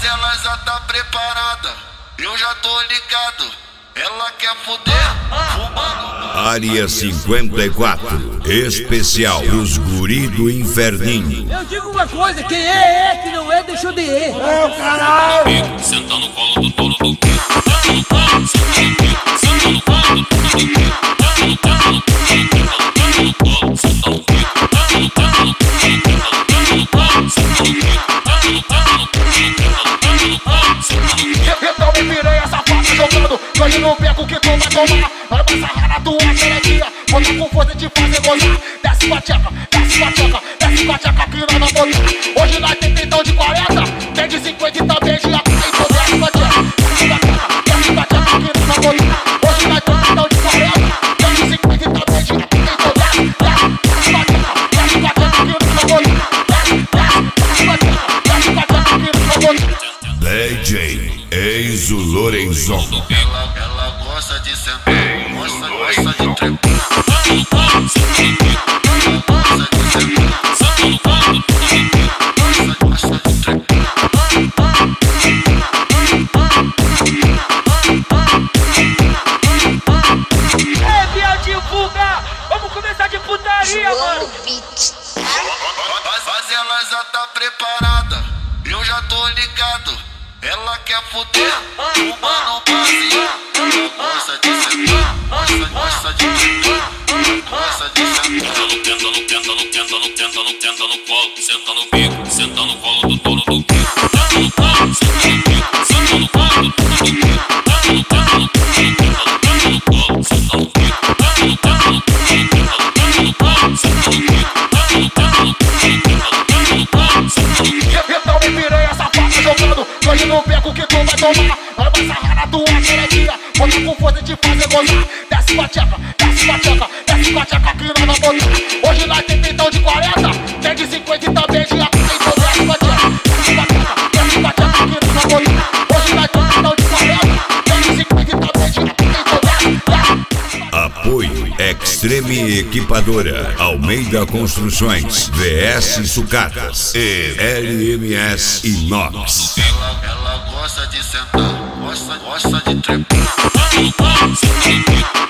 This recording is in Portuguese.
ela já tá preparada, eu já tô ligado. Ela quer fuder, fumando. Área 54, especial pros guri do inferninho. Eu digo uma coisa, quem é, que não é, deixou de ir. É o caralho! Senta no colo do touro do quê? Senta no colo, senta no colo do touro do quê? Senta no colo, senta no quê? Então me virei essa fase jogando, ganho no beco que tu vai tomar. Vai passar na tua xerequinha, bota com força de fazer gozar. Desce com a tcheca, desce com a tcheca, desce com a tcheca que nós vamos botar. Hoje nós tem então de 40, tem de 50 e também de AK. Então desce com a tcheca, desce com a tcheca, desce com a tcheca que nós vamos botar. Hoje nós tem então de 40, tem de 50 e também de AK. Então desce com a tcheca, desce com a tcheca que nós vamos botar. Desce com a tcheca, desce com a tcheca que nós vamos botar. DJ Enzo Lorenzon. Ela gosta de sentar, gosta de trepar. É, viadinho, vulga! Vamos começar de putaria, mano! Mas ela já tá preparada, eu já tô ligado. Ela quer fuder, fumando baseado. Ela gosta de sentar, gosta de trepar. Gosta de sentar. Tenta no colo, senta no bico, senta no colo do touro do quê? Senta no colo, senta no colo do touro do quê? Senta no colo, senta no bico, senta no colo, senta no bico. Então me virei essa faca jogando, ganho no beco que tu vai tomar. Vai passar na tua xerequinha, bota com força de fazer gozar. Desce com a tcheca, desce com a tcheca, desce com a tcheca que nós vamos botar. Hoje nós tem então de 40, tem de 50 e também de AK. Então desce com a tcheca, desce com a tcheca, desce com a tcheca que nós vamos botar. Hoje nós tem então de 40, tem de 50 e também de AK. Então desce. Apoio Extreme Equipadora, Almeida Construções, VS Sucatas e LMS Inox. Ela gosta de sentar, gosta de trepar. Senta no colo, senta no bico,